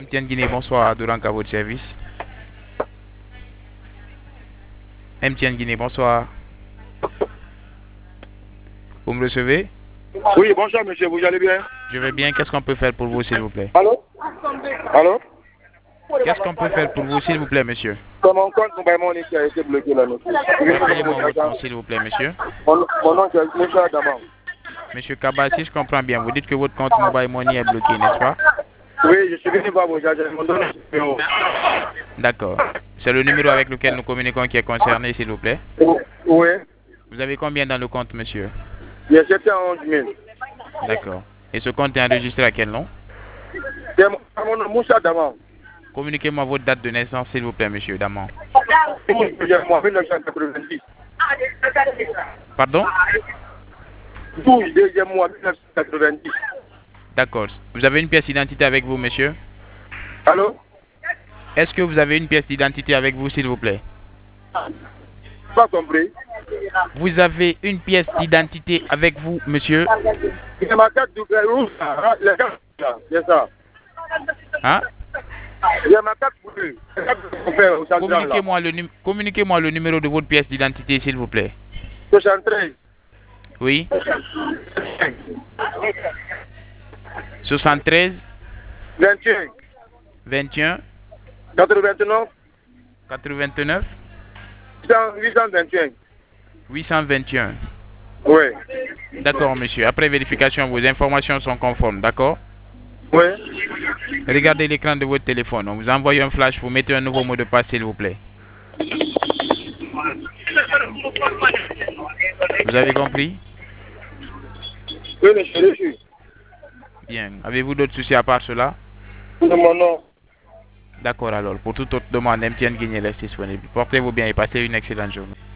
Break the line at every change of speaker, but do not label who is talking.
MTN Guinée, bonsoir, Dorank à votre service. MTN Guinée, bonsoir. Vous me recevez?
Oui, bonjour monsieur, vous allez bien?
Je vais bien, qu'est-ce qu'on peut faire pour vous, s'il vous plaît?
Allô? Allô?
Qu'est-ce qu'on peut faire pour vous, s'il vous plaît, monsieur?
C'est mon compte Mobile Money qui a été bloqué là, monsieur.
Rappelez-moi votre nom, s'il vous plaît, monsieur.
Mon nom c'est Moussa Daman.
Monsieur Kaba, si je comprends bien, vous dites que votre compte Mobile Money est bloqué, n'est-ce pas?
Oui, je suis venu voir vos agents, ils m'ont donné ce numéro.
D'accord. C'est le numéro avec lequel nous communiquons qui est concerné, s'il vous plaît.
Oui,
Vous avez combien dans le compte, monsieur?
il y a 711 000.
D'accord. Et ce compte est enregistré à quel nom?
C'est mon nom, Moussa Daman.
Communiquez-moi votre date de naissance, s'il vous plaît, monsieur Daman.
Moi, 1990.
Pardon?
12 deuxième mois, 1990.
D'accord. Vous avez une pièce d'identité avec vous, monsieur?
Allô?
Est-ce que vous avez une pièce d'identité avec vous, s'il vous plaît?
Pas compris.
Vous avez une pièce d'identité avec vous, monsieur?
C'est ma carte du rouge, la carte, c'est ça.
Hein?
Il y a ma carte bleue. La carte de frère au central, là.
Communiquez-moi le numéro de votre pièce d'identité, s'il vous plaît.
73.
Oui. 73
21.
21
89.
89
821.
821.
Oui.
D'accord, monsieur. Après vérification, vos informations sont conformes, d'accord?
Oui.
Regardez l'écran de votre téléphone. On vous envoie un flash. Vous mettez un nouveau mot de passe, s'il vous plaît. Vous avez compris?
Oui, monsieur, je suis.
Bien. Avez-vous d'autres soucis à part cela?
Mon nom.
D'accord alors. Pour toute autre demande, MTN Guinée reste disponible. Portez-vous bien et passez une excellente journée.